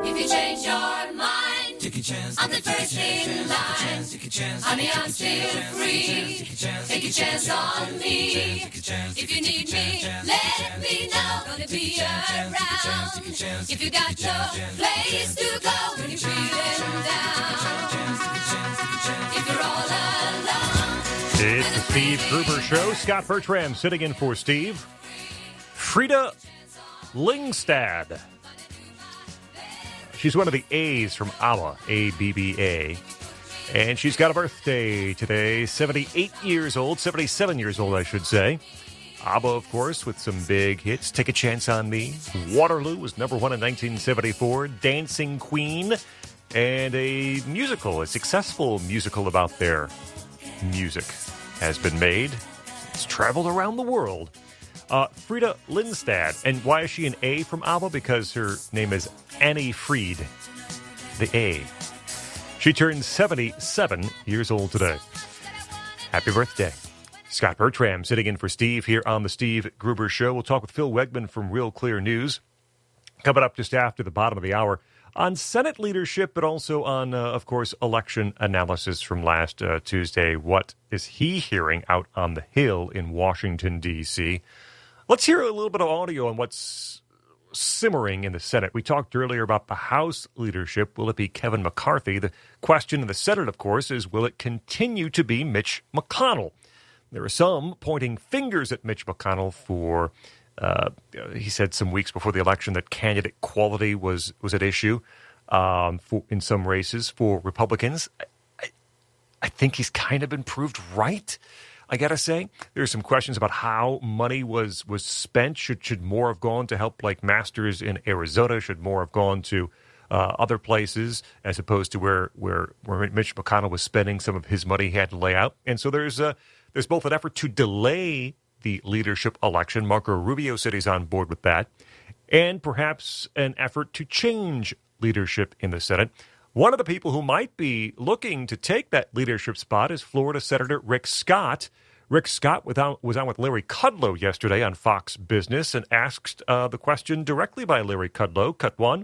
If you change your mind, take a chance on the first in line. Honey, I'm still free. Take a chance on me. If you need me, let me know. Gonna be around. If you got no place to go when you're feeling down. If you're all alone. It's the Steve Gruber Show. Scott Bertram sitting in for Steve. Frida Lyngstad. She's one of the A's from ABBA, A-B-B-A. And she's got a birthday today, 78 years old, 77 years old, I should say. ABBA, of course, with some big hits. Take a Chance on Me. Waterloo was number one in 1974. Dancing Queen. And a musical, a successful musical about their music has been made. It's traveled around the world. Frida Lyngstad. And why is she an A from ABBA? Because her name is Annie Fried. The A. She turned 77 years old today. Happy birthday. Scott Bertram sitting in for Steve here on the Steve Gruber Show. We'll talk with Phil Wegman from Real Clear News. Coming up just after the bottom of the hour on Senate leadership, but also on, of course, election analysis from last Tuesday. What is he hearing out on the Hill in Washington, D.C.? Let's hear a little bit of audio on what's simmering in the Senate. We talked earlier about the House leadership. Will it be Kevin McCarthy? The question in the Senate, of course, is will it continue to be Mitch McConnell? There are some pointing fingers at Mitch McConnell for, he said some weeks before the election that candidate quality was at issue in some races for Republicans. I think he's kind of been proved right. I got to say, there's some questions about how money was spent. Should more have gone to help like Masters in Arizona? Should more have gone to other places as opposed to where Mitch McConnell was spending some of his money he had to lay out? And so there's both an effort to delay the leadership election. Marco Rubio said he's on board with that. And perhaps an effort to change leadership in the Senate. One of the people who might be looking to take that leadership spot is Florida Senator Rick Scott. Rick Scott was on with Larry Kudlow yesterday on Fox Business and asked the question directly by Larry Kudlow. Cut one.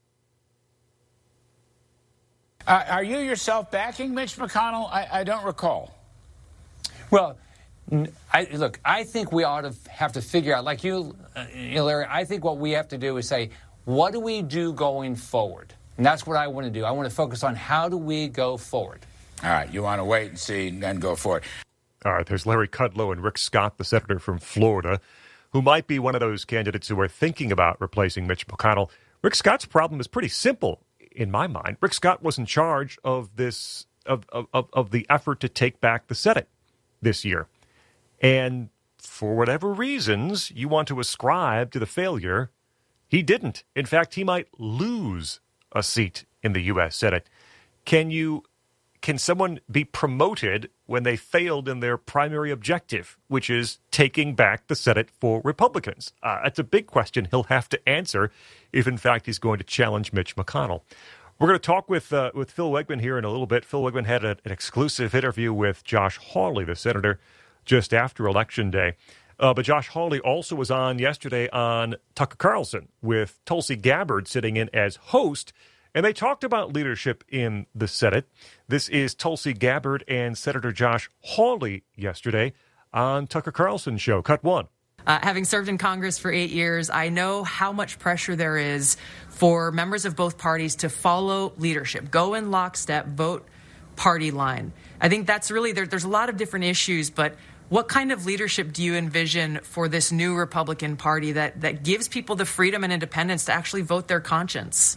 Are you yourself backing Mitch McConnell? I don't recall. Well, I think we ought to have to figure out, like you, Larry, I think what we have to do is say, what do we do going forward? And that's what I want to do. I want to focus on how do we go forward. All right, you want to wait and see and then go forward. All right, there's Larry Kudlow and Rick Scott, the senator from Florida, who might be one of those candidates who are thinking about replacing Mitch McConnell. Rick Scott's problem is pretty simple in my mind. Rick Scott was in charge of this of the effort to take back the Senate this year. And for whatever reasons you want to ascribe to the failure, he didn't. In fact, he might lose a seat in the U.S. Senate. Can someone be promoted when they failed in their primary objective, which is taking back the Senate for Republicans? That's a big question he'll have to answer if, in fact, he's going to challenge Mitch McConnell. We're going to talk with Phil Wegman here in a little bit. Phil Wegman had an exclusive interview with Josh Hawley, the senator, just after Election Day. But Josh Hawley also was on yesterday on Tucker Carlson with Tulsi Gabbard sitting in as host, and they talked about leadership in the Senate. This is Tulsi Gabbard and Senator Josh Hawley yesterday on Tucker Carlson's show. Cut one. Having served in Congress for 8 years, I know how much pressure there is for members of both parties to follow leadership, go in lockstep, vote party line. I think that's really, there's a lot of different issues, but what kind of leadership do you envision for this new Republican Party that gives people the freedom and independence to actually vote their conscience?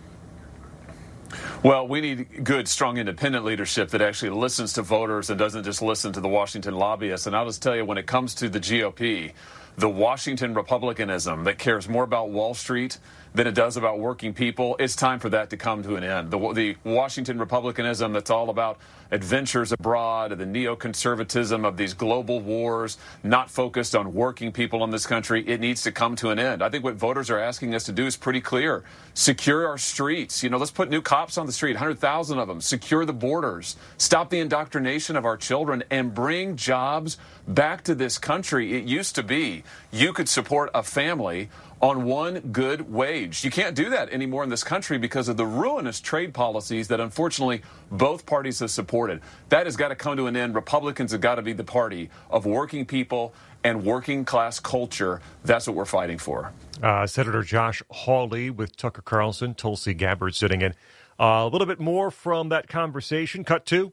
Well, we need good, strong, independent leadership that actually listens to voters and doesn't just listen to the Washington lobbyists. And I'll just tell you, when it comes to the GOP, the Washington Republicanism that cares more about Wall Street than it does about working people, it's time for that to come to an end. The Washington Republicanism that's all about adventures abroad, the neoconservatism of these global wars, not focused on working people in this country, it needs to come to an end. I think what voters are asking us to do is pretty clear. Secure our streets. Let's put new cops on the street, 100,000 of them. Secure the borders. Stop the indoctrination of our children and bring jobs back to this country. It used to be you could support a family on one good wage. You can't do that anymore in this country because of the ruinous trade policies that, unfortunately, both parties have supported. That has got to come to an end. Republicans have got to be the party of working people and working class culture. That's what we're fighting for. Senator Josh Hawley with Tucker Carlson, Tulsi Gabbard sitting in. A little bit more from that conversation. Cut to.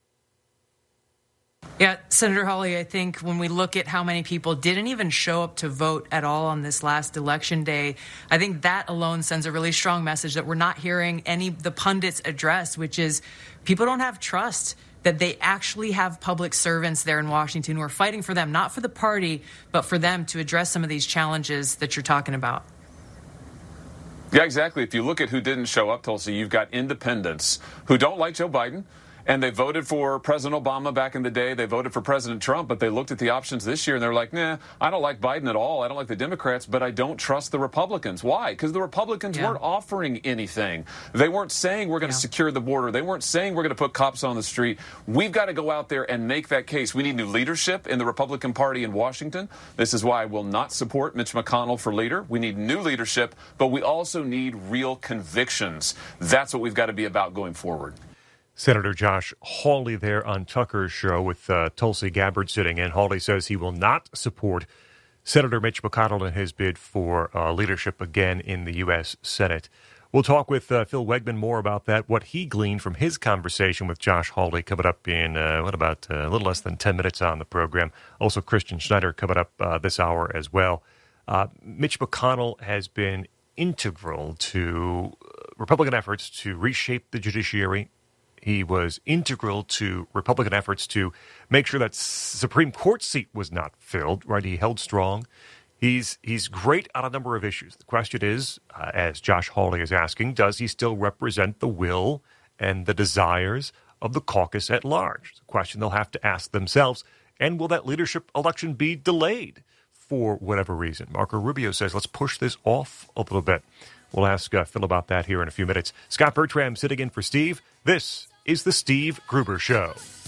Yeah, Senator Hawley, I think when we look at how many people didn't even show up to vote at all on this last election day, I think that alone sends a really strong message that we're not hearing the pundits address, which is people don't have trust that they actually have public servants there in Washington who are fighting for them, not for the party, but for them to address some of these challenges that you're talking about. Yeah, exactly. If you look at who didn't show up, Tulsi, you've got independents who don't like Joe Biden. And they voted for President Obama back in the day. They voted for President Trump, but they looked at the options this year and they're like, nah, I don't like Biden at all. I don't like the Democrats, but I don't trust the Republicans. Why? Because the Republicans weren't offering anything. They weren't saying we're going to secure the border. They weren't saying we're going to put cops on the street. We've got to go out there and make that case. We need new leadership in the Republican Party in Washington. This is why I will not support Mitch McConnell for leader. We need new leadership, but we also need real convictions. That's what we've got to be about going forward. Senator Josh Hawley there on Tucker's show with Tulsi Gabbard sitting in. Hawley says he will not support Senator Mitch McConnell in his bid for leadership again in the U.S. Senate. We'll talk with Phil Wegman more about that, what he gleaned from his conversation with Josh Hawley coming up in, a little less than 10 minutes on the program. Also, Christian Schneider coming up this hour as well. Mitch McConnell has been integral to Republican efforts to reshape the judiciary. He was integral to Republican efforts to make sure that Supreme Court seat was not filled, right? He held strong. He's great on a number of issues. The question is, as Josh Hawley is asking, does he still represent the will and the desires of the caucus at large? It's a question they'll have to ask themselves. And will that leadership election be delayed for whatever reason? Marco Rubio says, let's push this off a little bit. We'll ask Phil about that here in a few minutes. Scott Bertram sitting in for Steve. This is the Steve Gruber Show.